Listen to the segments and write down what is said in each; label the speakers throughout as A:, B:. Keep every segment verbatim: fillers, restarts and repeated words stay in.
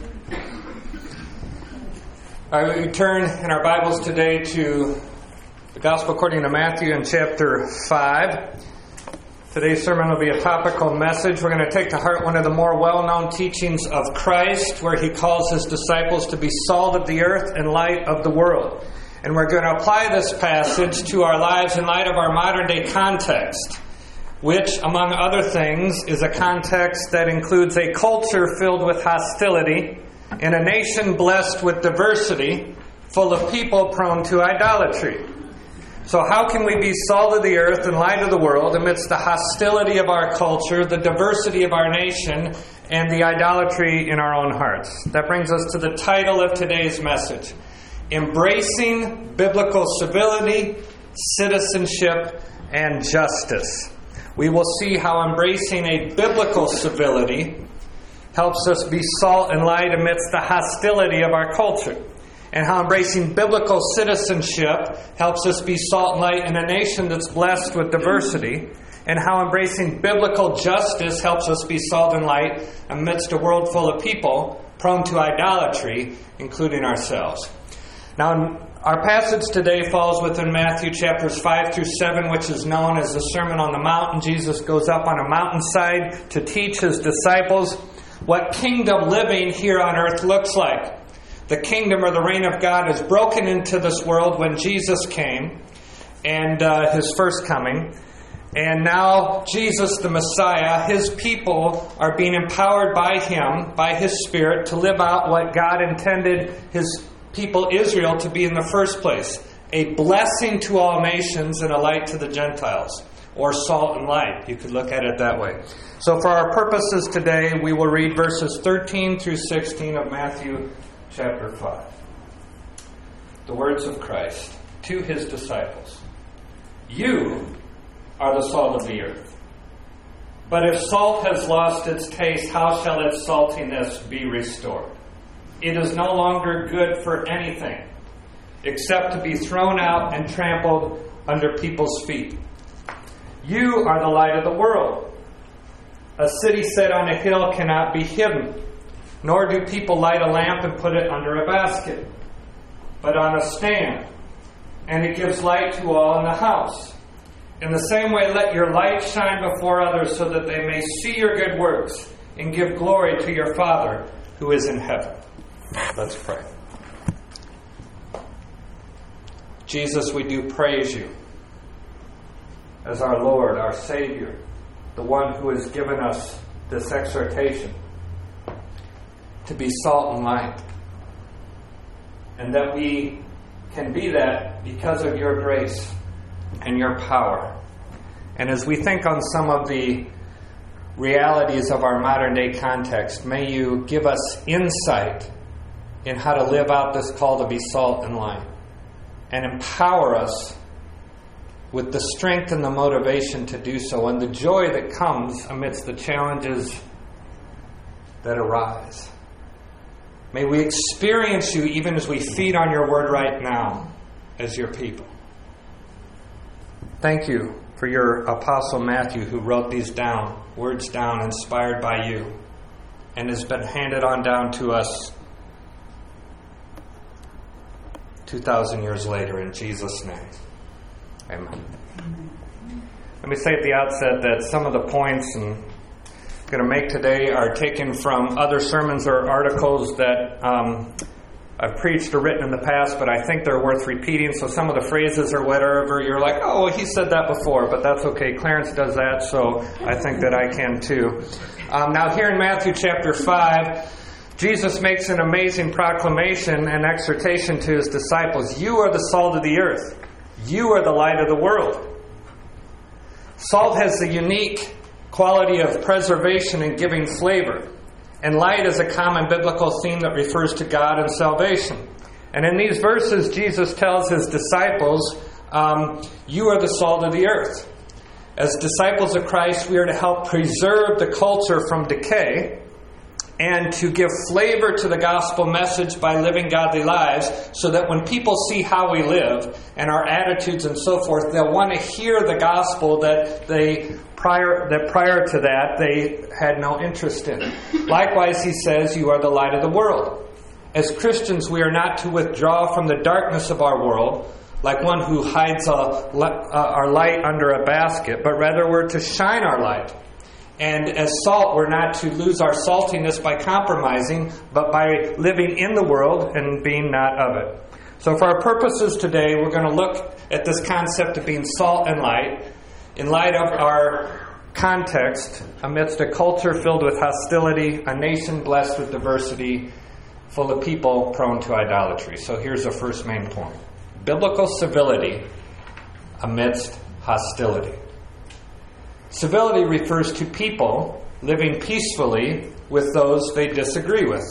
A: All right, we turn in our Bibles today to the Gospel according to Matthew in chapter five. Today's sermon will be a topical message. We're going to take to heart one of the more well-known teachings of Christ, where he calls his disciples to be salt of the earth and light of the world. And we're going to apply this passage to our lives in light of our modern-day context, which, among other things, is a context that includes a culture filled with hostility, in a nation blessed with diversity, full of people prone to idolatry. So how can we be salt of the earth and light of the world amidst the hostility of our culture, the diversity of our nation, and the idolatry in our own hearts? That brings us to the title of today's message: Embracing Biblical Civility, Citizenship, and Justice. We will see how embracing a biblical civility helps us be salt and light amidst the hostility of our culture, and how embracing biblical citizenship helps us be salt and light in a nation that's blessed with diversity, and how embracing biblical justice helps us be salt and light amidst a world full of people prone to idolatry, including ourselves. Now, our passage today falls within Matthew chapters five through seven, which is known as the Sermon on the Mount. And Jesus goes up on a mountainside to teach his disciples what kingdom living here on earth looks like. The kingdom or the reign of God is broken into this world when Jesus came and uh, his first coming. And now Jesus, the Messiah, his people are being empowered by him, by his Spirit, to live out what God intended his people Israel to be in the first place: a blessing to all nations and a light to the Gentiles, or salt and light. You could look at it that way. So for our purposes today, we will read verses thirteen through sixteen of Matthew chapter five. The words of Christ to his disciples: You are the salt of the earth. But if salt has lost its taste, how shall its saltiness be restored? It is no longer good for anything except to be thrown out and trampled under people's feet. You are the light of the world. A city set on a hill cannot be hidden, nor do people light a lamp and put it under a basket, but on a stand, and it gives light to all in the house. In the same way, let your light shine before others so that they may see your good works and give glory to your Father who is in heaven. Let's pray. Jesus, we do praise you as our Lord, our Savior, the one who has given us this exhortation to be salt and light, and that we can be that because of your grace and your power. And as we think on some of the realities of our modern day context, may you give us insight in how to live out this call to be salt and light, and empower us with the strength and the motivation to do so, and the joy that comes amidst the challenges that arise. May we experience you even as we feed on your word right now as your people. Thank you for your apostle Matthew, who wrote these down, words down, inspired by you, and has been handed on down to us two thousand years later. In Jesus' name, amen. Let me say at the outset that some of the points I'm going to make today are taken from other sermons or articles that um, I've preached or written in the past, but I think they're worth repeating. So some of the phrases or whatever, you're like, oh, well, he said that before, but that's okay. Clarence does that, so I think that I can too. Um, now here in Matthew chapter five, Jesus makes an amazing proclamation and exhortation to his disciples. You are the salt of the earth. You are the light of the world. Salt has the unique quality of preservation and giving flavor. And light is a common biblical theme that refers to God and salvation. And in these verses, Jesus tells his disciples, um, you are the salt of the earth. As disciples of Christ, we are to help preserve the culture from decay and to give flavor to the gospel message by living godly lives, so that when people see how we live and our attitudes and so forth, they'll want to hear the gospel that they prior that prior to that they had no interest in. Likewise, he says, you are the light of the world. As Christians, we are not to withdraw from the darkness of our world like one who hides a, uh, our light under a basket, but rather we're to shine our light. And as salt, we're not to lose our saltiness by compromising, but by living in the world and being not of it. So for our purposes today, we're going to look at this concept of being salt and light in light of our context amidst a culture filled with hostility, a nation blessed with diversity, full of people prone to idolatry. So here's the first main point. Biblical civility amidst hostility. Civility refers to people living peacefully with those they disagree with.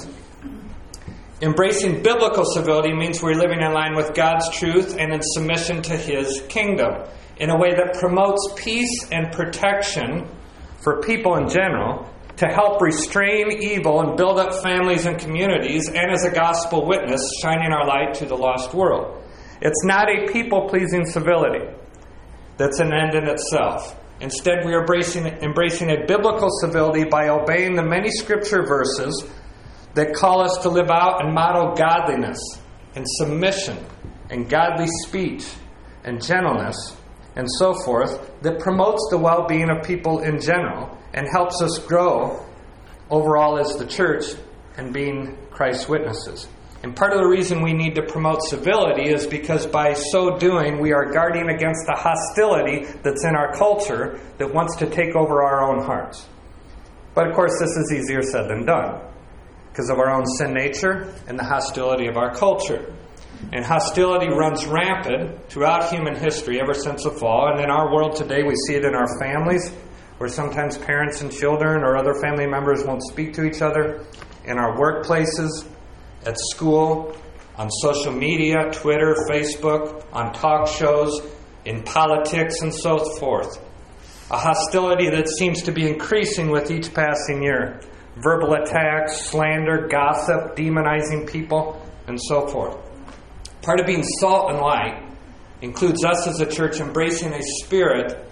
A: Embracing biblical civility means we're living in line with God's truth and in submission to His kingdom in a way that promotes peace and protection for people in general, to help restrain evil and build up families and communities, and as a gospel witness, shining our light to the lost world. It's not a people-pleasing civility that's an end in itself. Instead, we are embracing, embracing a biblical civility by obeying the many scripture verses that call us to live out and model godliness and submission and godly speech and gentleness and so forth, that promotes the well-being of people in general and helps us grow overall as the church and being Christ's witnesses. And part of the reason we need to promote civility is because by so doing, we are guarding against the hostility that's in our culture that wants to take over our own hearts. But of course, this is easier said than done because of our own sin nature and the hostility of our culture. And hostility runs rampant throughout human history ever since the fall. And in our world today, we see it in our families, where sometimes parents and children or other family members won't speak to each other, in our workplaces, at school, on social media, Twitter, Facebook, on talk shows, in politics, and so forth. A hostility that seems to be increasing with each passing year. Verbal attacks, slander, gossip, demonizing people, and so forth. Part of being salt and light includes us as a church embracing a spirit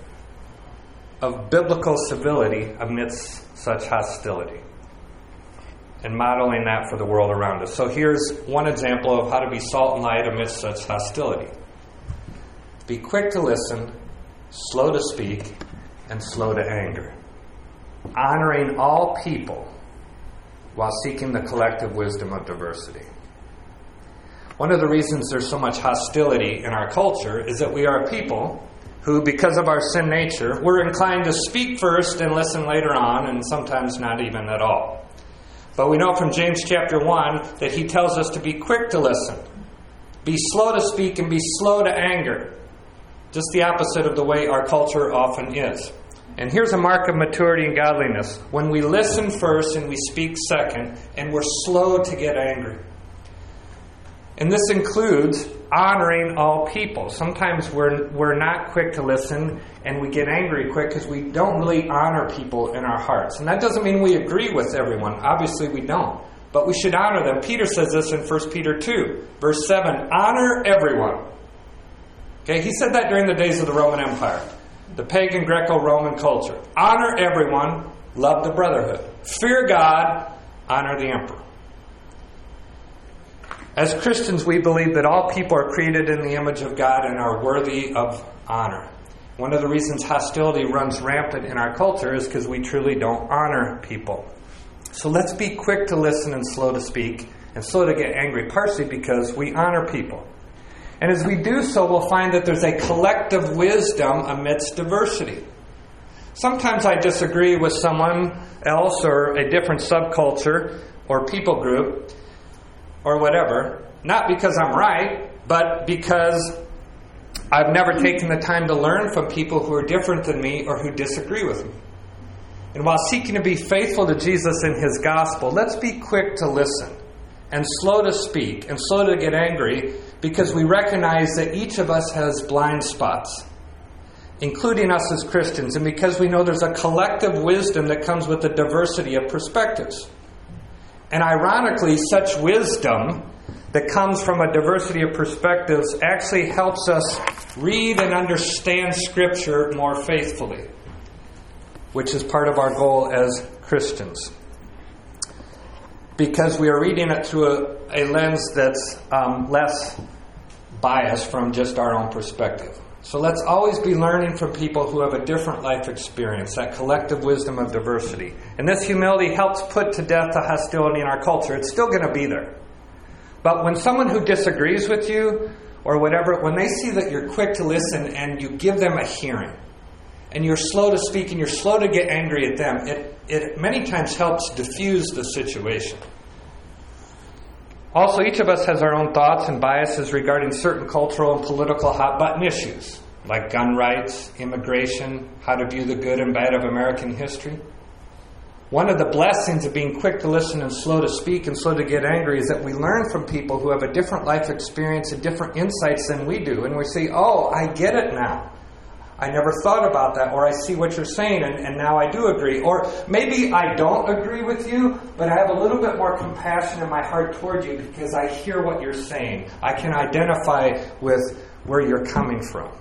A: of biblical civility amidst such hostility and modeling that for the world around us. So here's one example of how to be salt and light amidst such hostility. Be quick to listen, slow to speak, and slow to anger. Honoring all people while seeking the collective wisdom of diversity. One of the reasons there's so much hostility in our culture is that we are a people who, because of our sin nature, we're inclined to speak first and listen later on, and sometimes not even at all. But we know from James chapter one that he tells us to be quick to listen, be slow to speak, and be slow to anger. Just the opposite of the way our culture often is. And here's a mark of maturity and godliness. When we listen first and we speak second, and we're slow to get angry. And this includes honoring all people. Sometimes we're we're not quick to listen and we get angry quick because we don't really honor people in our hearts. And that doesn't mean we agree with everyone. Obviously we don't. But we should honor them. Peter says this in First Peter two, verse seven. Honor everyone. Okay, he said that during the days of the Roman Empire. The pagan Greco-Roman culture. Honor everyone. Love the brotherhood. Fear God. Honor the emperor. As Christians, we believe that all people are created in the image of God and are worthy of honor. One of the reasons hostility runs rampant in our culture is because we truly don't honor people. So let's be quick to listen and slow to speak and slow to get angry, partially because we honor people. And as we do so, we'll find that there's a collective wisdom amidst diversity. Sometimes I disagree with someone else or a different subculture or people group, or whatever, not because I'm right, but because I've never taken the time to learn from people who are different than me or who disagree with me. And while seeking to be faithful to Jesus and His gospel, let's be quick to listen and slow to speak and slow to get angry, because we recognize that each of us has blind spots, including us as Christians, and because we know there's a collective wisdom that comes with the diversity of perspectives. And ironically, such wisdom that comes from a diversity of perspectives actually helps us read and understand Scripture more faithfully. which is part of our goal as Christians. Because we are reading it through a, a lens that's um, less biased from just our own perspective. So let's always be learning from people who have a different life experience, that collective wisdom of diversity. And this humility helps put to death the hostility in our culture. It's still going to be there. But when someone who disagrees with you or whatever, when they see that you're quick to listen and you give them a hearing, and you're slow to speak and you're slow to get angry at them, it, it many times helps diffuse the situation. Also, each of us has our own thoughts and biases regarding certain cultural and political hot-button issues, like gun rights, immigration, how to view the good and bad of American history. One of the blessings of being quick to listen and slow to speak and slow to get angry is that we learn from people who have a different life experience and different insights than we do. And we say, oh, I get it now. I never thought about that, or I see what you're saying, and, and now I do agree. Or maybe I don't agree with you, but I have a little bit more compassion in my heart toward you because I hear what you're saying. I can identify with where you're coming from.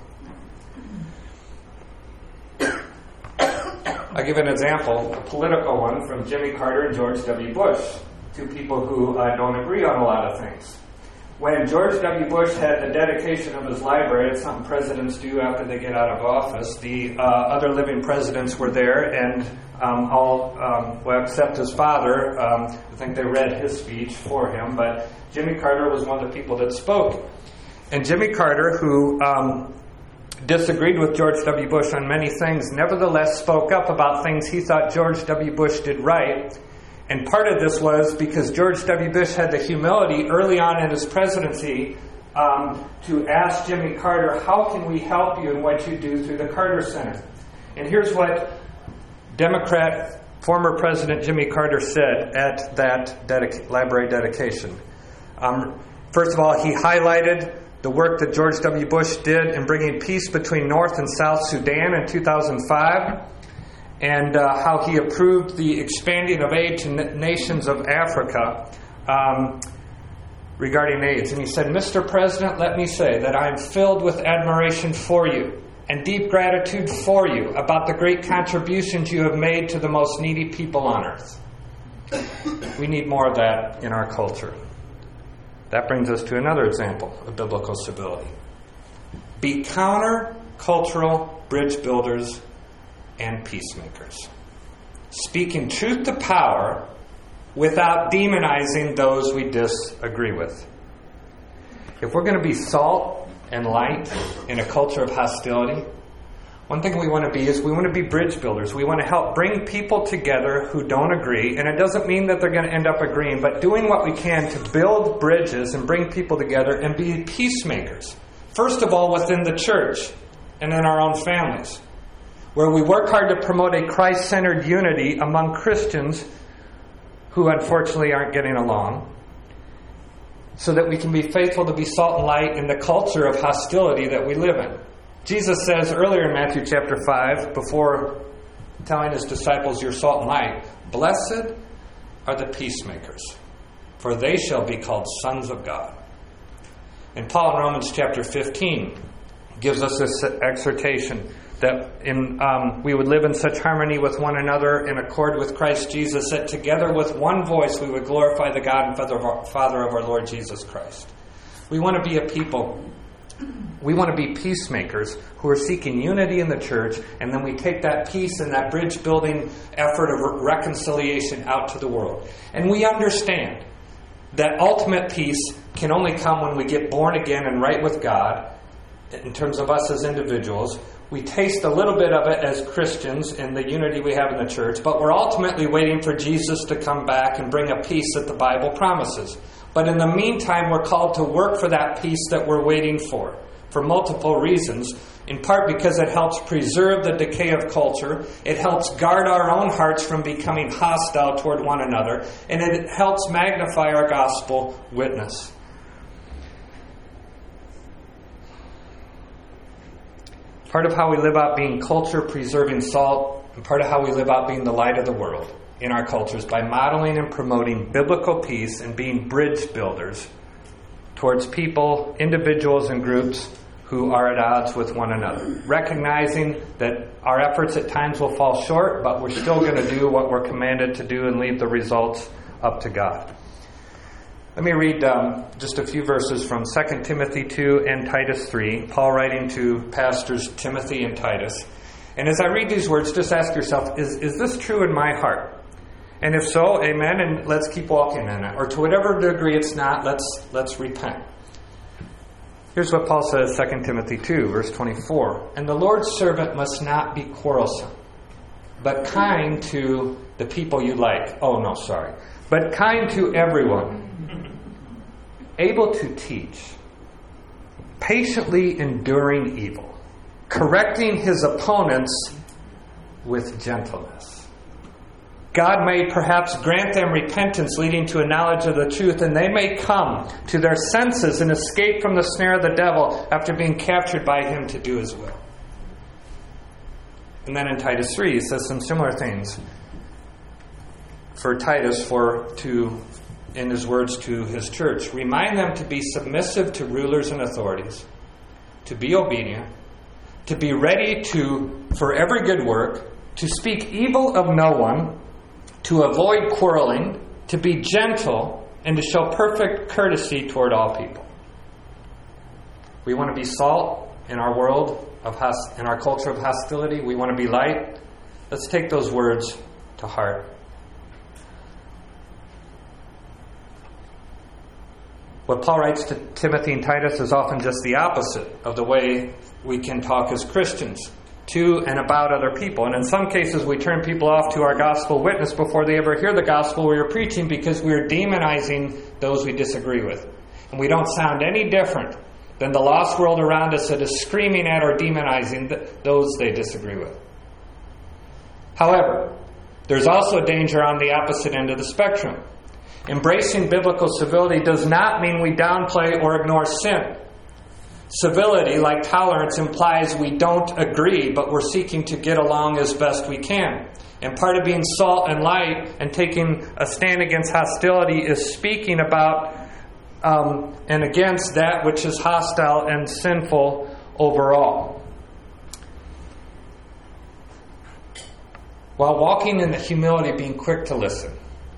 A: I'll give an example, a political one from Jimmy Carter and George W. Bush, two people who uh, don't agree on a lot of things. When George W. Bush had the dedication of his library, it's something presidents do after they get out of office, the uh, other living presidents were there, and um, all, um, well, except his father, um, I think they read his speech for him, but Jimmy Carter was one of the people that spoke. And Jimmy Carter, who um, disagreed with George W. Bush on many things, nevertheless spoke up about things he thought George W. Bush did right. And part of this was because George W. Bush had the humility early on in his presidency um, to ask Jimmy Carter, how can we help you in what you do through the Carter Center? And here's what Democrat former President Jimmy Carter said at that dedica- library dedication. Um, first of all, he highlighted the work that George W. Bush did in bringing peace between North and South Sudan in two thousand five. And uh, how he approved the expanding of aid to n- nations of Africa um, regarding AIDS. And he said, Mister President, let me say that I am filled with admiration for you and deep gratitude for you about the great contributions you have made to the most needy people on earth. We need more of that in our culture. That brings us to another example of biblical civility. Be counter-cultural bridge builders and peacemakers, speaking truth to power without demonizing those we disagree with. If we're going to be salt and light in a culture of hostility, one thing we want to be is we want to be bridge builders. We want to help bring people together who don't agree, and it doesn't mean that they're going to end up agreeing, but doing what we can to build bridges and bring people together and be peacemakers. First of all, within the church and in our own families, where we work hard to promote a Christ-centered unity among Christians who unfortunately aren't getting along, so that we can be faithful to be salt and light in the culture of hostility that we live in. Jesus says earlier in Matthew chapter five, before telling his disciples, you're salt and light, blessed are the peacemakers, for they shall be called sons of God. And Paul in Romans chapter fifteen gives us this exhortation that in um, we would live in such harmony with one another in accord with Christ Jesus, that together with one voice we would glorify the God and Father of our, Father of our Lord Jesus Christ. We want to be a people, we want to be peacemakers who are seeking unity in the church, and then we take that peace and that bridge building effort of reconciliation out to the world. And we understand that ultimate peace can only come when we get born again and right with God, in terms of us as individuals. We taste a little bit of it as Christians in the unity we have in the church, but we're ultimately waiting for Jesus to come back and bring a peace that the Bible promises. But in the meantime, we're called to work for that peace that we're waiting for, for multiple reasons. In part because it helps preserve the decay of culture, it helps guard our own hearts from becoming hostile toward one another, and it helps magnify our gospel witness. Part of how we live out being culture-preserving salt, and part of how we live out being the light of the world in our cultures, by modeling and promoting biblical peace and being bridge builders towards people, individuals, and groups who are at odds with one another. Recognizing that our efforts at times will fall short, but we're still going to do what we're commanded to do and leave the results up to God. Let me read um, just a few verses from Second Timothy two and Titus three, Paul writing to pastors Timothy and Titus. And as I read these words, just ask yourself, is, is this true in my heart? And if so, amen, and let's keep walking in it. Or to whatever degree it's not, let's let's repent. Here's what Paul says, Second Timothy two, verse twenty-four. And the Lord's servant must not be quarrelsome, but kind to the people you like. Oh, no, sorry. But kind to everyone, able to teach, patiently enduring evil, correcting his opponents with gentleness. God may perhaps grant them repentance leading to a knowledge of the truth, and they may come to their senses and escape from the snare of the devil after being captured by him to do his will. And then in Titus three, he says some similar things for Titus, for to, in his words to his church. Remind them to be submissive to rulers and authorities, to be obedient, to be ready to for every good work, to speak evil of no one, to avoid quarreling, to be gentle, and to show perfect courtesy toward all people. We want to be salt in our world of host- in our culture of hostility. We want to be light. Let's take those words to heart. What Paul writes to Timothy and Titus is often just the opposite of the way we can talk as Christians to and about other people. And in some cases, we turn people off to our gospel witness before they ever hear the gospel we are preaching because we are demonizing those we disagree with. And we don't sound any different than the lost world around us that is screaming at or demonizing those they disagree with. However, there's also danger on the opposite end of the spectrum. Embracing biblical civility does not mean we downplay or ignore sin. Civility, like tolerance, implies we don't agree, but we're seeking to get along as best we can. And part of being salt and light and taking a stand against hostility is speaking about um, and against that which is hostile and sinful overall. While walking in the humility, being quick to listen,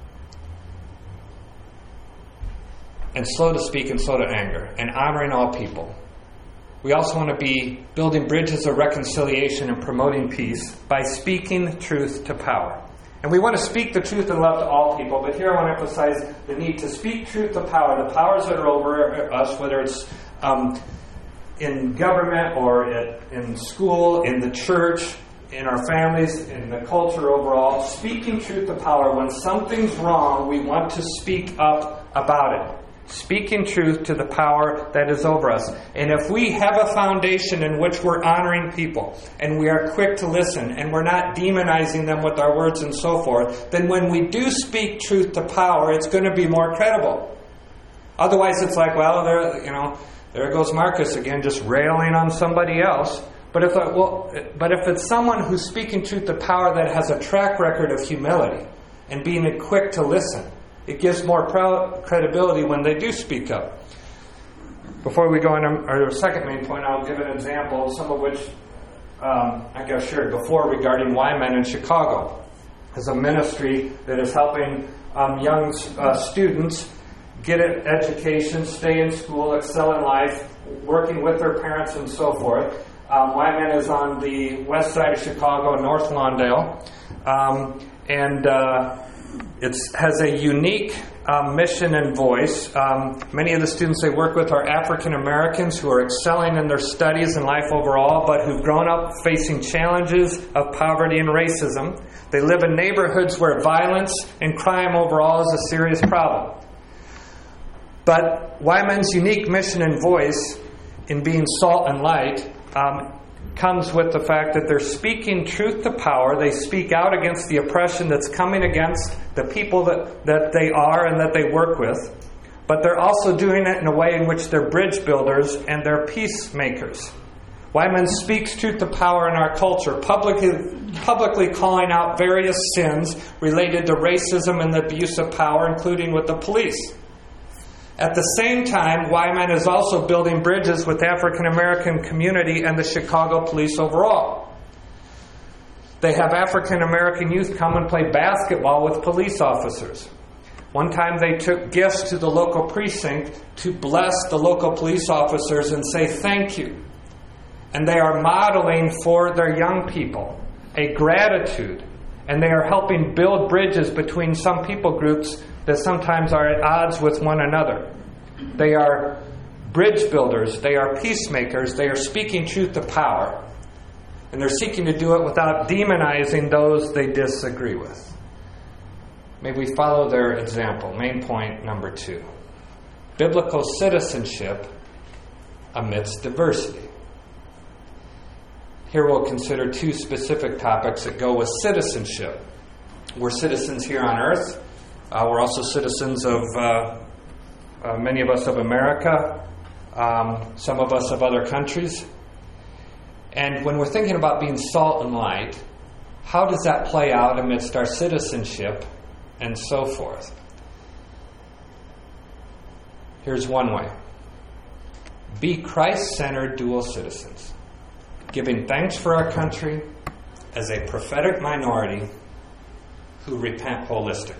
A: and slow to speak and slow to anger, and honoring all people. We also want to be building bridges of reconciliation and promoting peace by speaking truth to power. And we want to speak the truth and love to all people, but here I want to emphasize the need to speak truth to power, the powers that are over us, whether it's um, in government or at, in school, in the church, in our families, in the culture overall. Speaking truth to power. When something's wrong, we want to speak up about it. Speaking truth to the power that is over us. And if we have a foundation in which we're honoring people, and we are quick to listen, and we're not demonizing them with our words and so forth, then when we do speak truth to power, it's going to be more credible. Otherwise, it's like, well, there, you know, there goes Marcus again, just railing on somebody else. But if, it, well, but if it's someone who's speaking truth to power that has a track record of humility and being quick to listen, it gives more proud credibility when they do speak up. Before we go into our second main point, I'll give an example, some of which um, I got shared before regarding Y Men in Chicago. It's a ministry that is helping um, young uh, students get an education, stay in school, excel in life, working with their parents and so forth. Um, Y Men is on the west side of Chicago, North Lawndale. Um, and... Uh, It has a unique um, mission and voice. Um, many of the students they work with are African Americans who are excelling in their studies and life overall, but who've grown up facing challenges of poverty and racism. They live in neighborhoods where violence and crime overall is a serious problem. But Y Men's unique mission and voice in being salt and light um, comes with the fact that they're speaking truth to power. They speak out against the oppression that's coming against the people that, that they are and that they work with. But they're also doing it in a way in which they're bridge builders and they're peacemakers. Y Men speaks truth to power in our culture, publicly, publicly calling out various sins related to racism and the abuse of power, including with the police. At the same time, Y M N is also building bridges with the African American community and the Chicago police overall. They have African American youth come and play basketball with police officers. One time they took gifts to the local precinct to bless the local police officers and say thank you. And they are modeling for their young people a gratitude. And they are helping build bridges between some people groups that sometimes are at odds with one another. They are bridge builders. They are peacemakers. They are speaking truth to power. And they're seeking to do it without demonizing those they disagree with. May we follow their example. Main point number two. Biblical citizenship amidst diversity. Here we'll consider two specific topics that go with citizenship. We're citizens here on earth. Uh, we're also citizens of, uh, uh, many of us of America, um, some of us of other countries. And when we're thinking about being salt and light, how does that play out amidst our citizenship and so forth? Here's one way. Be Christ-centered dual citizens, giving thanks for our country as a prophetic minority who repent holistically.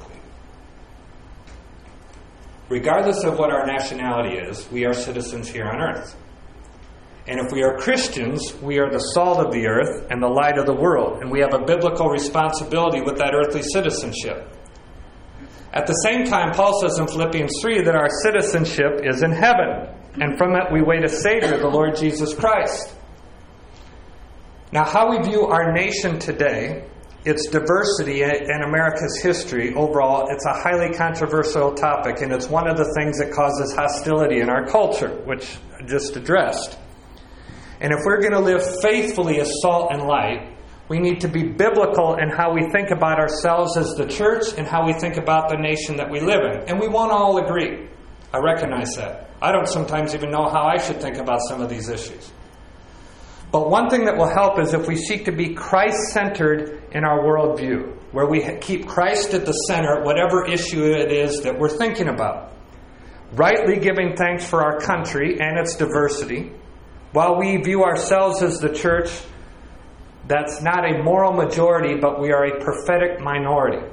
A: Regardless of what our nationality is, we are citizens here on earth. And if we are Christians, we are the salt of the earth and the light of the world. And we have a biblical responsibility with that earthly citizenship. At the same time, Paul says in Philippians three that our citizenship is in heaven. And from it we wait a Savior, the Lord Jesus Christ. Now, how we view our nation today, its diversity and America's history overall, it's a highly controversial topic. And it's one of the things that causes hostility in our culture, which I just addressed. And if we're going to live faithfully as salt and light, we need to be biblical in how we think about ourselves as the church and how we think about the nation that we live in. And we won't all agree. I recognize that. I don't sometimes even know how I should think about some of these issues. But one thing that will help is if we seek to be Christ-centered in our worldview, where we keep Christ at the center, whatever issue it is that we're thinking about. Rightly giving thanks for our country and its diversity, while we view ourselves as the church that's not a moral majority, but we are a prophetic minority.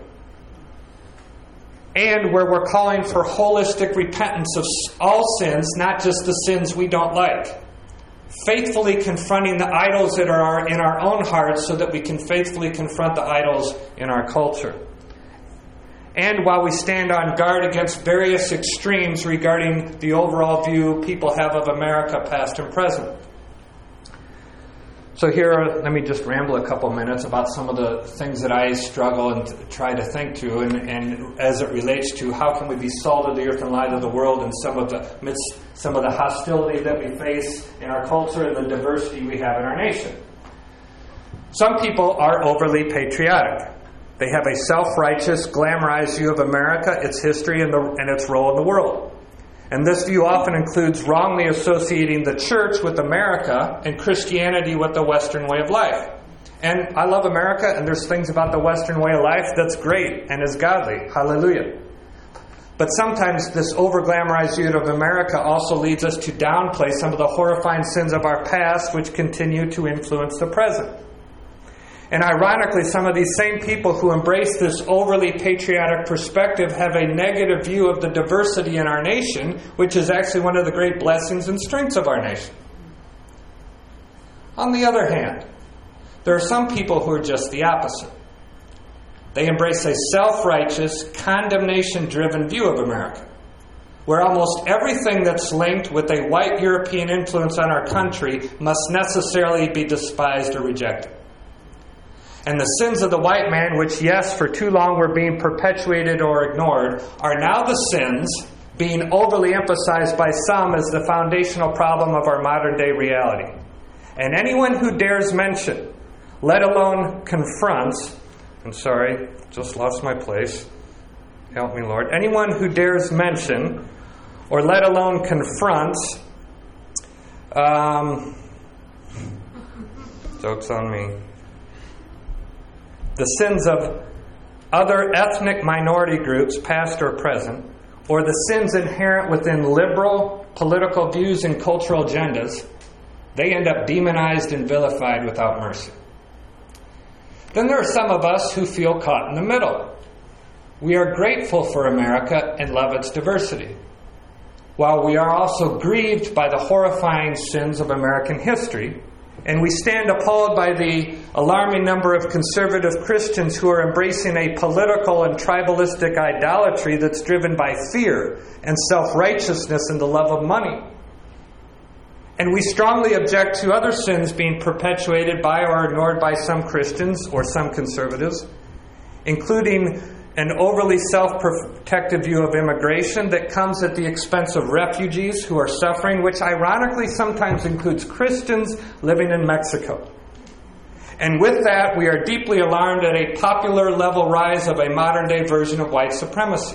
A: And where we're calling for holistic repentance of all sins, not just the sins we don't like. Faithfully confronting the idols that are in our own hearts so that we can faithfully confront the idols in our culture. And while we stand on guard against various extremes regarding the overall view people have of America, past and present. So here, let me just ramble a couple minutes about some of the things that I struggle and try to think to, and, and as it relates to how can we be salt of the earth and light of the world, and some of the midst, some of the hostility that we face in our culture and the diversity we have in our nation. Some people are overly patriotic. They have a self-righteous, glamorized view of America, its history, and, the, and its role in the world. And this view often includes wrongly associating the church with America and Christianity with the Western way of life. And I love America, and there's things about the Western way of life that's great and is godly. Hallelujah. But sometimes this over-glamorized view of America also leads us to downplay some of the horrifying sins of our past, which continue to influence the present. And ironically, some of these same people who embrace this overly patriotic perspective have a negative view of the diversity in our nation, which is actually one of the great blessings and strengths of our nation. On the other hand, there are some people who are just the opposite. They embrace a self-righteous, condemnation-driven view of America, where almost everything that's linked with a white European influence on our country must necessarily be despised or rejected. And the sins of the white man, which, yes, for too long were being perpetuated or ignored, are now the sins being overly emphasized by some as the foundational problem of our modern-day reality. And anyone who dares mention, let alone confronts, I'm sorry, just lost my place. Help me, Lord. Anyone who dares mention, or let alone confronts, um, joke's on me, the sins of other ethnic minority groups, past or present, or the sins inherent within liberal political views and cultural agendas, they end up demonized and vilified without mercy. Then there are some of us who feel caught in the middle. We are grateful for America and love its diversity, while we are also grieved by the horrifying sins of American history, and we stand appalled by the alarming number of conservative Christians who are embracing a political and tribalistic idolatry that's driven by fear and self-righteousness and the love of money. And we strongly object to other sins being perpetuated by or ignored by some Christians or some conservatives, including an overly self-protective view of immigration that comes at the expense of refugees who are suffering, which ironically sometimes includes Christians living in Mexico. And with that, we are deeply alarmed at a popular level rise of a modern-day version of white supremacy.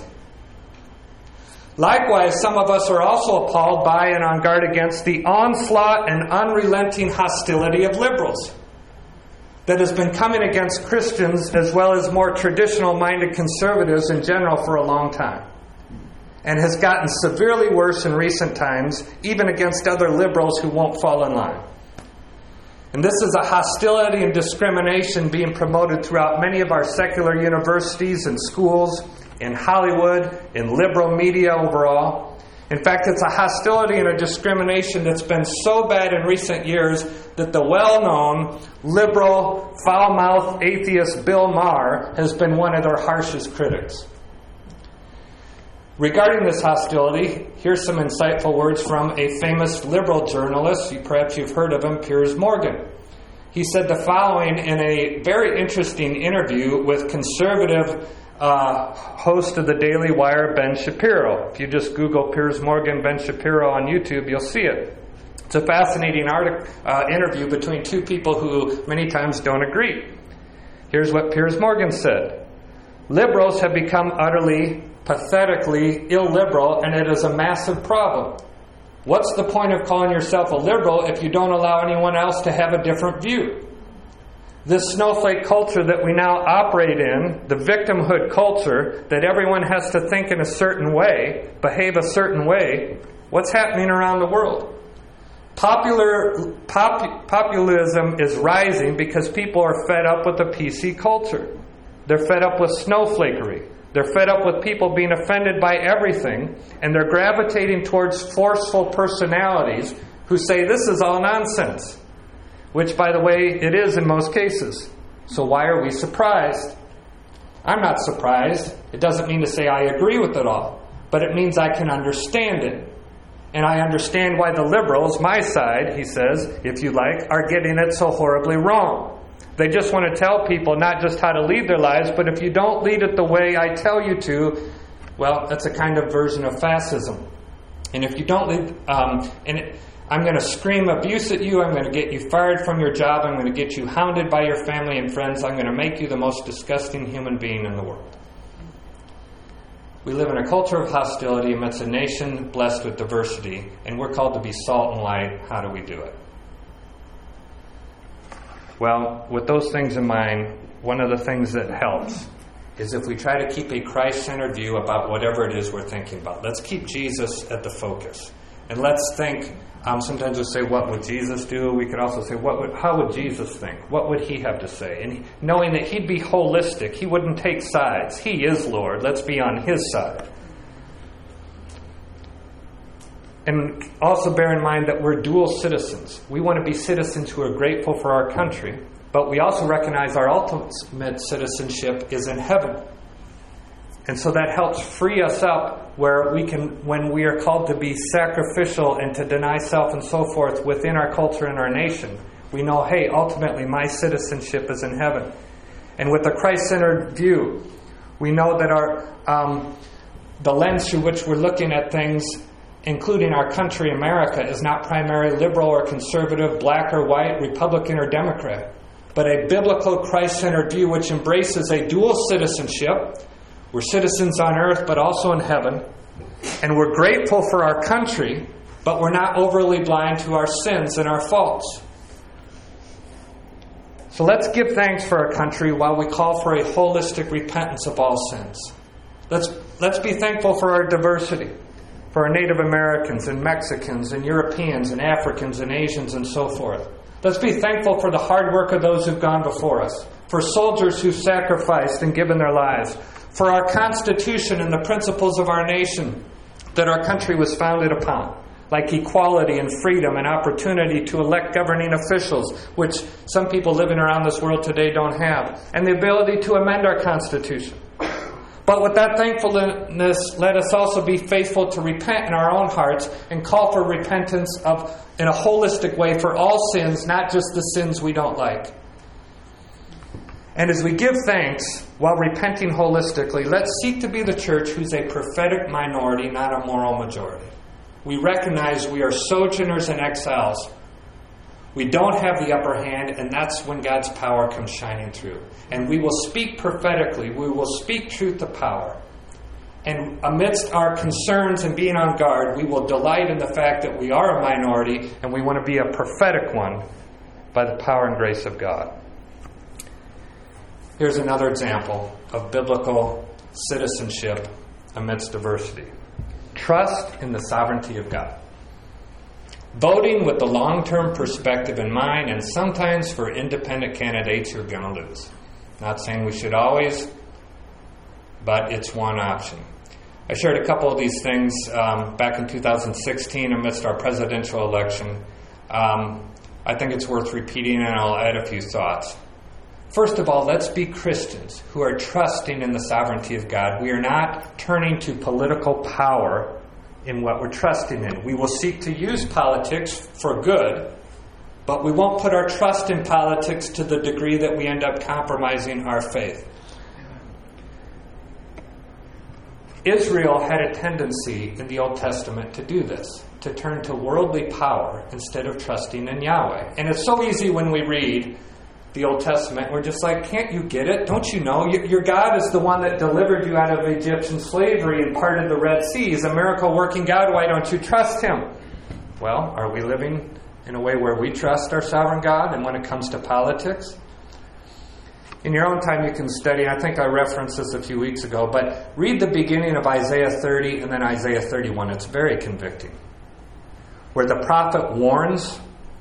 A: Likewise, some of us are also appalled by and on guard against the onslaught and unrelenting hostility of liberals that has been coming against Christians as well as more traditional-minded conservatives in general for a long time, and has gotten severely worse in recent times, even against other liberals who won't fall in line. And this is a hostility and discrimination being promoted throughout many of our secular universities and schools, in Hollywood, in liberal media overall. In fact, it's a hostility and a discrimination that's been so bad in recent years that the well-known liberal, foul-mouthed atheist Bill Maher has been one of their harshest critics. Regarding this hostility, here's some insightful words from a famous liberal journalist. You, perhaps you've heard of him, Piers Morgan. He said the following in a very interesting interview with conservative Uh, host of the Daily Wire, Ben Shapiro. If you just Google Piers Morgan, Ben Shapiro on YouTube, you'll see it. It's a fascinating article, uh, interview between two people who many times don't agree. Here's what Piers Morgan said. Liberals have become utterly, pathetically illiberal, and it is a massive problem. What's the point of calling yourself a liberal if you don't allow anyone else to have a different view? This snowflake culture that we now operate in, the victimhood culture, that everyone has to think in a certain way, behave a certain way, what's happening around the world? Popular pop, populism is rising because people are fed up with the P C culture. They're fed up with snowflakery. They're fed up with people being offended by everything, and they're gravitating towards forceful personalities who say this is all nonsense. Which, by the way, it is in most cases. So why are we surprised? I'm not surprised. It doesn't mean to say I agree with it all, but it means I can understand it. And I understand why the liberals, my side, he says, if you like, are getting it so horribly wrong. They just want to tell people not just how to lead their lives, but if you don't lead it the way I tell you to, well, that's a kind of version of fascism. And if you don't lead, um, and it, I'm going to scream abuse at you. I'm going to get you fired from your job. I'm going to get you hounded by your family and friends. I'm going to make you the most disgusting human being in the world. We live in a culture of hostility amidst a nation blessed with diversity, and we're called to be salt and light. How do we do it? Well, with those things in mind, one of the things that helps is if we try to keep a Christ-centered view about whatever it is we're thinking about. Let's keep Jesus at the focus. And let's think, um, sometimes we say, what would Jesus do? We could also say, what would, how would Jesus think? What would he have to say? And he, knowing that he'd be holistic, he wouldn't take sides. He is Lord. Let's be on his side. And also bear in mind that we're dual citizens. We want to be citizens who are grateful for our country, but we also recognize our ultimate citizenship is in heaven. And so that helps free us up where we can, when we are called to be sacrificial and to deny self and so forth within our culture and our nation, we know, hey, ultimately my citizenship is in heaven. And with a Christ-centered view, we know that our um, the lens through which we're looking at things, including our country, America, is not primarily liberal or conservative, black or white, Republican or Democrat, but a biblical Christ-centered view which embraces a dual citizenship. We're citizens on earth, but also in heaven. And we're grateful for our country, but we're not overly blind to our sins and our faults. So let's give thanks for our country while we call for a holistic repentance of all sins. Let's let's be thankful for our diversity, for our Native Americans and Mexicans and Europeans and Africans and Asians and so forth. Let's be thankful for the hard work of those who've gone before us, for soldiers who've sacrificed and given their lives, for our Constitution and the principles of our nation that our country was founded upon, like equality and freedom and opportunity to elect governing officials, which some people living around this world today don't have, and the ability to amend our Constitution. But with that thankfulness, let us also be faithful to repent in our own hearts and call for repentance of in a holistic way for all sins, not just the sins we don't like. And as we give thanks while repenting holistically, let's seek to be the church who's a prophetic minority, not a moral majority. We recognize we are sojourners and exiles. We don't have the upper hand, and that's when God's power comes shining through. And we will speak prophetically. We will speak truth to power. And amidst our concerns and being on guard, we will delight in the fact that we are a minority, and we want to be a prophetic one by the power and grace of God. Here's another example of biblical citizenship amidst diversity. Trust in the sovereignty of God. Voting with the long-term perspective in mind, and sometimes for independent candidates, you're going to lose. Not saying we should always, but it's one option. I shared a couple of these things um, back in two thousand sixteen amidst our presidential election. Um, I think it's worth repeating, and I'll add a few thoughts. First of all, let's be Christians who are trusting in the sovereignty of God. We are not turning to political power in what we're trusting in. We will seek to use politics for good, but we won't put our trust in politics to the degree that we end up compromising our faith. Israel had a tendency in the Old Testament to do this, to turn to worldly power instead of trusting in Yahweh. And it's so easy when we read the Old Testament, we're just like, can't you get it? Don't you know? Your God is the one that delivered you out of Egyptian slavery and parted the Red Sea. He's a miracle-working God. Why don't you trust Him? Well, are we living in a way where we trust our sovereign God? And when it comes to politics? In your own time, you can study. I think I referenced this a few weeks ago, but read the beginning of Isaiah thirty and then Isaiah thirty-one. It's very convicting. Where the prophet warns,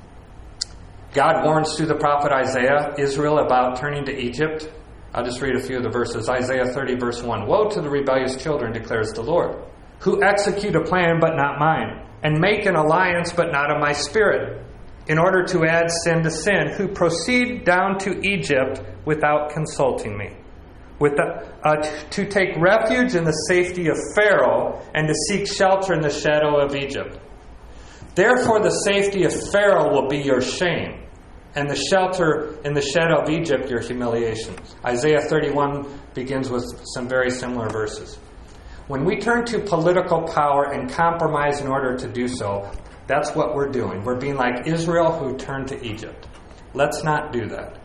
A: God warns through the prophet Isaiah, Israel about turning to Egypt. I'll just read a few of the verses. Isaiah thirty, verse one. Woe to the rebellious children, declares the Lord, who execute a plan but not mine, and make an alliance but not of my spirit, in order to add sin to sin, who proceed down to Egypt without consulting me, with the, uh, to take refuge in the safety of Pharaoh, and to seek shelter in the shadow of Egypt. Therefore the safety of Pharaoh will be your shame, and the shelter in the shadow of Egypt your humiliation. Isaiah thirty-one begins with some very similar verses. When we turn to political power and compromise in order to do so, that's what we're doing. We're being like Israel who turned to Egypt. Let's not do that.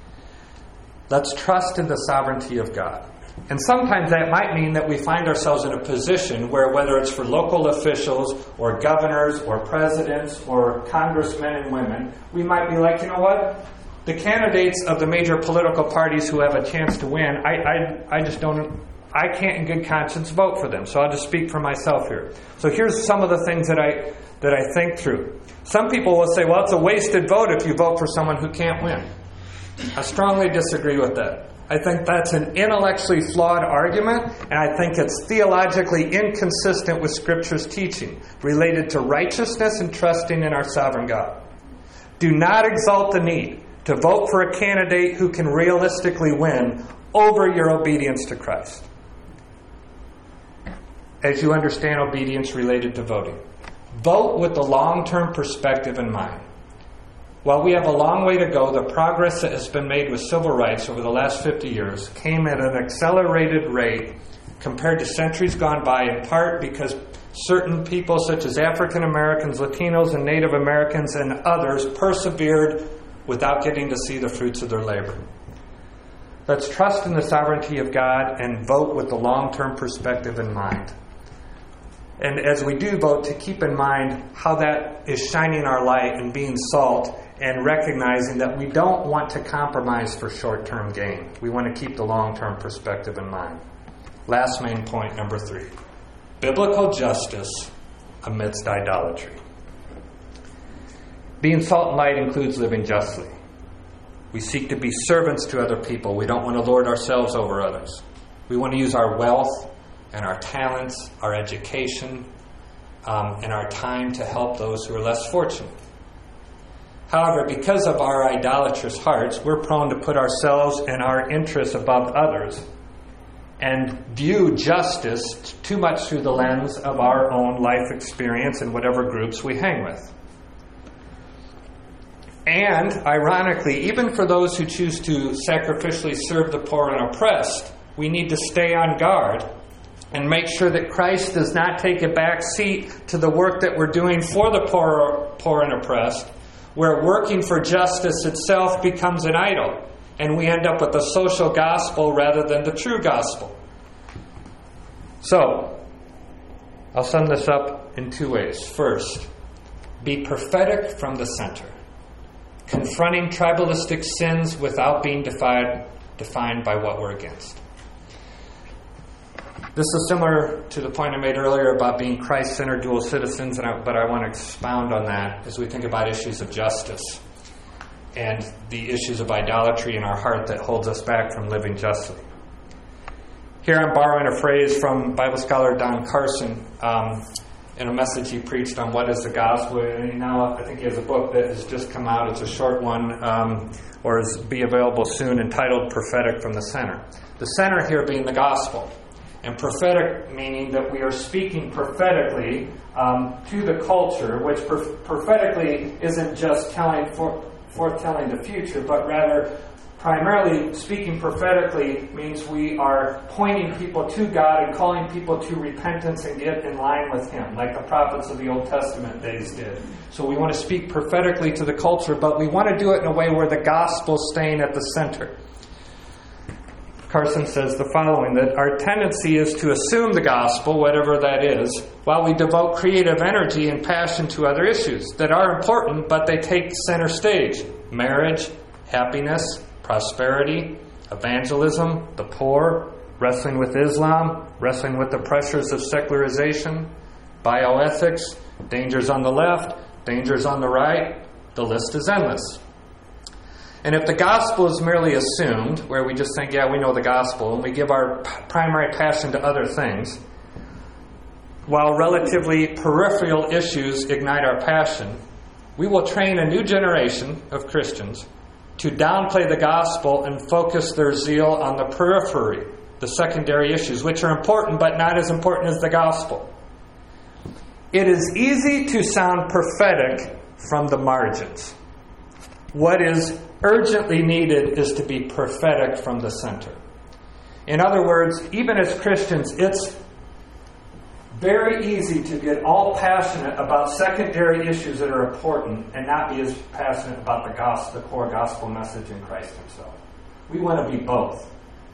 A: Let's trust in the sovereignty of God. And sometimes that might mean that we find ourselves in a position where, whether it's for local officials or governors or presidents or congressmen and women, we might be like, you know what? The candidates of the major political parties who have a chance to win, I, I, I just don't, I can't in good conscience vote for them. So I'll just speak for myself here. So here's some of the things that I that I think through. Some people will say, well, it's a wasted vote if you vote for someone who can't win. I strongly disagree with that. I think that's an intellectually flawed argument, and I think it's theologically inconsistent with Scripture's teaching related to righteousness and trusting in our sovereign God. Do not exalt the need to vote for a candidate who can realistically win over your obedience to Christ, as you understand obedience related to voting. Vote with the long-term perspective in mind. While we have a long way to go, the progress that has been made with civil rights over the last fifty years came at an accelerated rate compared to centuries gone by, in part because certain people such as African Americans, Latinos, and Native Americans and others persevered without getting to see the fruits of their labor. Let's trust in the sovereignty of God and vote with the long-term perspective in mind. And as we do vote, to keep in mind how that is shining our light and being salt, and recognizing that we don't want to compromise for short-term gain. We want to keep the long-term perspective in mind. Last main point, number three. Biblical justice amidst idolatry. Being salt and light includes living justly. We seek to be servants to other people. We don't want to lord ourselves over others. We want to use our wealth and our talents, our education, um, and our time to help those who are less fortunate. However, because of our idolatrous hearts, we're prone to put ourselves and our interests above others and view justice too much through the lens of our own life experience and whatever groups we hang with. And, ironically, even for those who choose to sacrificially serve the poor and oppressed, we need to stay on guard and make sure that Christ does not take a back seat to the work that we're doing for the poor, poor and oppressed, where working for justice itself becomes an idol, and we end up with a social gospel rather than the true gospel. So, I'll sum this up in two ways. First, be prophetic from the center, confronting tribalistic sins without being defined, defined by what we're against. This is similar to the point I made earlier about being Christ-centered dual citizens, and I, but I want to expound on that as we think about issues of justice and the issues of idolatry in our heart that holds us back from living justly. Here I'm borrowing a phrase from Bible scholar Don Carson um, in a message he preached on what is the gospel. And now I think he has a book that has just come out. It's a short one, um, or is be available soon, entitled Prophetic from the Center. The center here being the gospel. And prophetic meaning that we are speaking prophetically um, to the culture, which pro- prophetically isn't just telling for, foretelling the future, but rather primarily speaking prophetically means we are pointing people to God and calling people to repentance and get in line with Him, like the prophets of the Old Testament days did. So we want to speak prophetically to the culture, but we want to do it in a way where the gospel's staying at the center. Carson says the following, that our tendency is to assume the gospel, whatever that is, while we devote creative energy and passion to other issues that are important, but they take center stage. Marriage, happiness, prosperity, evangelism, the poor, wrestling with Islam, wrestling with the pressures of secularization, bioethics, dangers on the left, dangers on the right. The list is endless. And if the gospel is merely assumed, where we just think, yeah, we know the gospel, and we give our p- primary passion to other things, while relatively peripheral issues ignite our passion, we will train a new generation of Christians to downplay the gospel and focus their zeal on the periphery, the secondary issues, which are important but not as important as the gospel. It is easy to sound prophetic from the margins. What is urgently needed is to be prophetic from the center. In other words, even as Christians, it's very easy to get all passionate about secondary issues that are important and not be as passionate about the gospel, the core gospel message in Christ Himself. We want to be both.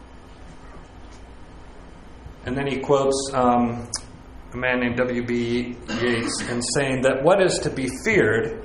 A: And then he quotes um, a man named W B Yeats in saying that what is to be feared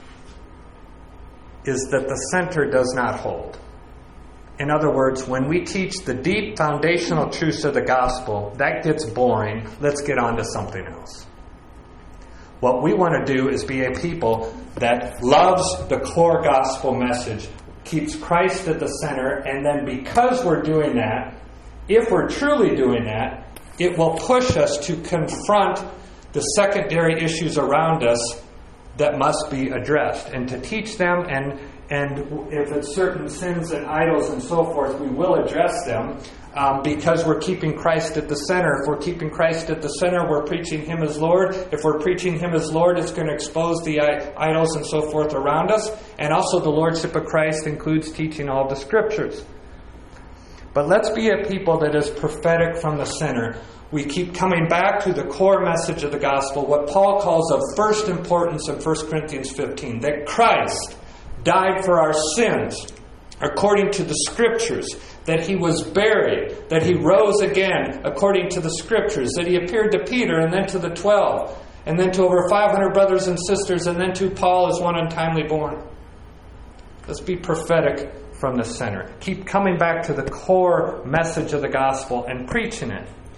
A: is that the center does not hold. In other words, when we teach the deep foundational truths of the gospel, that gets boring. Let's get on to something else. What we want to do is be a people that loves the core gospel message, keeps Christ at the center, and then because we're doing that, if we're truly doing that, it will push us to confront the secondary issues around us that must be addressed, and to teach them, and and if it's certain sins and idols and so forth, we will address them um, because we're keeping Christ at the center. If we're keeping Christ at the center, we're preaching Him as Lord. If we're preaching Him as Lord, it's going to expose the idols and so forth around us. And also the Lordship of Christ includes teaching all the Scriptures. But let's be a people that is prophetic from the center. We keep coming back to the core message of the gospel, what Paul calls of first importance in First Corinthians fifteen, that Christ died for our sins according to the Scriptures, that He was buried, that He rose again according to the Scriptures, that He appeared to Peter and then to the twelve, and then to over five hundred brothers and sisters, and then to Paul as one untimely born. Let's be prophetic from the center. Keep coming back to the core message of the gospel and preaching it.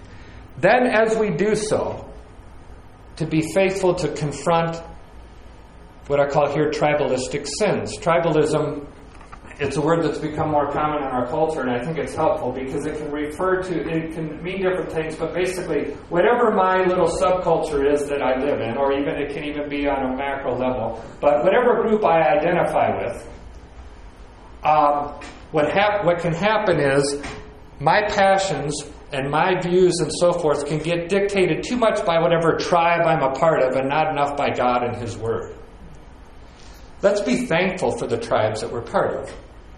A: Then as we do so, to be faithful to confront what I call here tribalistic sins. Tribalism, it's a word that's become more common in our culture, and I think it's helpful because it can refer to, it can mean different things, but basically, whatever my little subculture is that I live in, or even it can even be on a macro level, but whatever group I identify with, um, what, hap- what can happen is my passions and my views and so forth can get dictated too much by whatever tribe I'm a part of and not enough by God and His Word. Let's be thankful for the tribes that we're part of,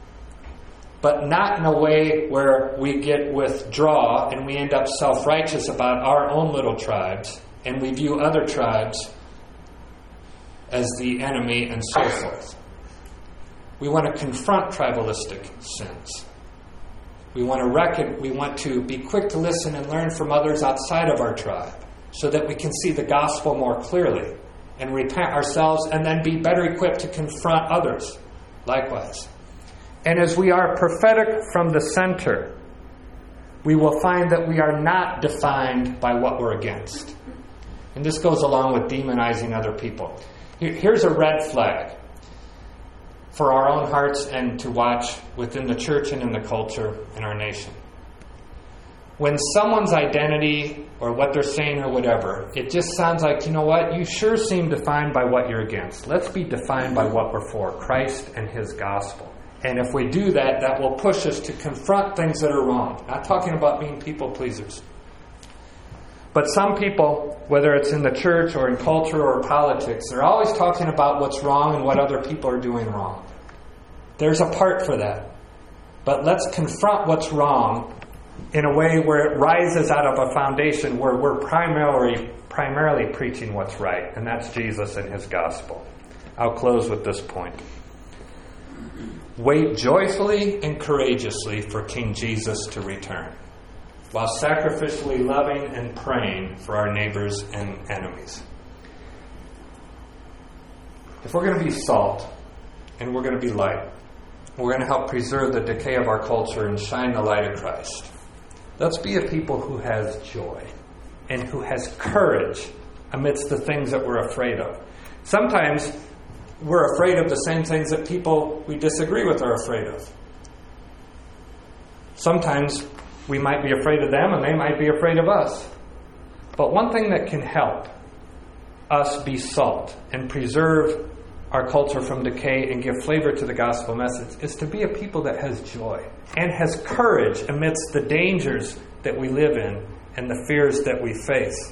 A: but not in a way where we get withdraw and we end up self-righteous about our own little tribes and we view other tribes as the enemy and so forth. We want to confront tribalistic sins. We want to reckon, we want to be quick to listen and learn from others outside of our tribe so that we can see the gospel more clearly and repent ourselves and then be better equipped to confront others likewise. And as we are prophetic from the center, we will find that we are not defined by what we're against. And this goes along with demonizing other people. Here's a red flag for our own hearts and to watch within the church and in the culture in our nation. When someone's identity or what they're saying or whatever, it just sounds like, you know what, you sure seem defined by what you're against. Let's be defined by what we're for, Christ and His gospel. And if we do that, that will push us to confront things that are wrong. Not talking about being people pleasers. But some people, whether it's in the church or in culture or politics, they're always talking about what's wrong and what other people are doing wrong. There's a part for that. But let's confront what's wrong in a way where it rises out of a foundation where we're primarily primarily preaching what's right, and that's Jesus and His gospel. I'll close with this point. Wait joyfully and courageously for King Jesus to return, while sacrificially loving and praying for our neighbors and enemies. If we're going to be salt and we're going to be light, we're going to help preserve the decay of our culture and shine the light of Christ. Let's be a people who has joy and who has courage amidst the things that we're afraid of. Sometimes we're afraid of the same things that people we disagree with are afraid of. Sometimes we might be afraid of them and they might be afraid of us. But one thing that can help us be salt and preserve our culture from decay and give flavor to the gospel message is to be a people that has joy and has courage amidst the dangers that we live in and the fears that we face.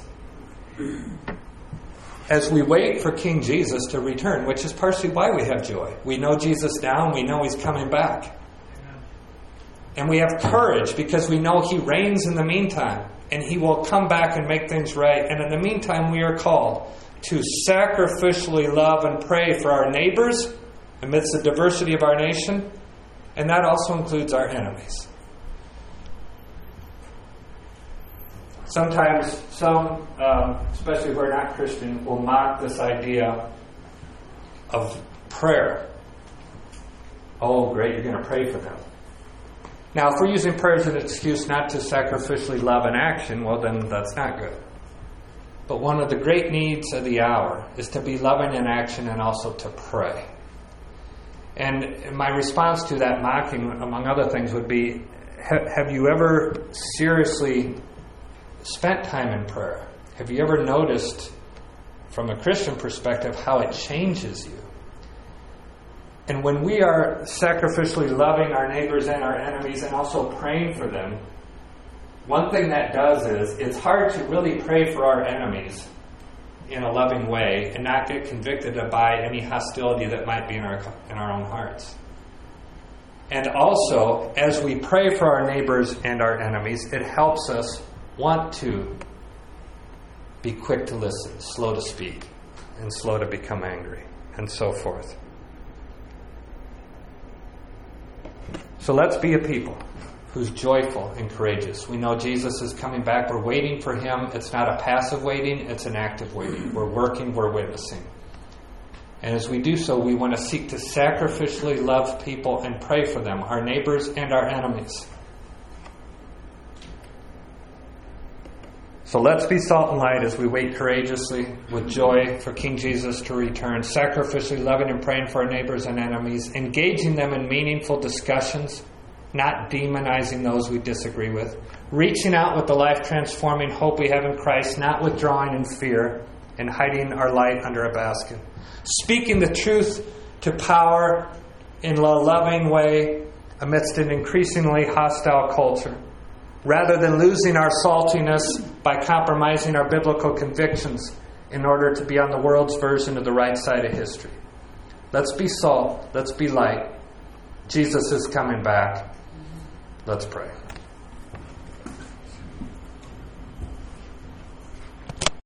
A: As we wait for King Jesus to return, which is partially why we have joy. We know Jesus now and we know He's coming back. And we have courage because we know He reigns in the meantime and He will come back and make things right. And in the meantime, we are called to sacrificially love and pray for our neighbors amidst the diversity of our nation, and that also includes our enemies. Sometimes some, um, especially who are not Christian, will mock this idea of prayer. Oh, great, you're going to pray for them. Now, if we're using prayer as an excuse not to sacrificially love in action, well, then that's not good. But one of the great needs of the hour is to be loving in action and also to pray. And my response to that mocking, among other things, would be, have you ever seriously spent time in prayer? Have you ever noticed, from a Christian perspective, how it changes you? And when we are sacrificially loving our neighbors and our enemies and also praying for them, one thing that does is it's hard to really pray for our enemies in a loving way and not get convicted by any hostility that might be in our in our own hearts. And also, as we pray for our neighbors and our enemies, it helps us want to be quick to listen, slow to speak, and slow to become angry, and so forth. So let's be a people who's joyful and courageous. We know Jesus is coming back. We're waiting for Him. It's not a passive waiting, it's an active waiting. We're working, we're witnessing. And as we do so, we want to seek to sacrificially love people and pray for them, our neighbors and our enemies. So let's be salt and light as we wait courageously with joy for King Jesus to return, sacrificially loving and praying for our neighbors and enemies, engaging them in meaningful discussions, not demonizing those we disagree with, reaching out with the life-transforming hope we have in Christ, not withdrawing in fear and hiding our light under a basket, speaking the truth to power in a loving way amidst an increasingly hostile culture, rather than losing our saltiness by compromising our biblical convictions in order to be on the world's version of the right side of history. Let's be salt. Let's be light. Jesus is coming back. Let's pray.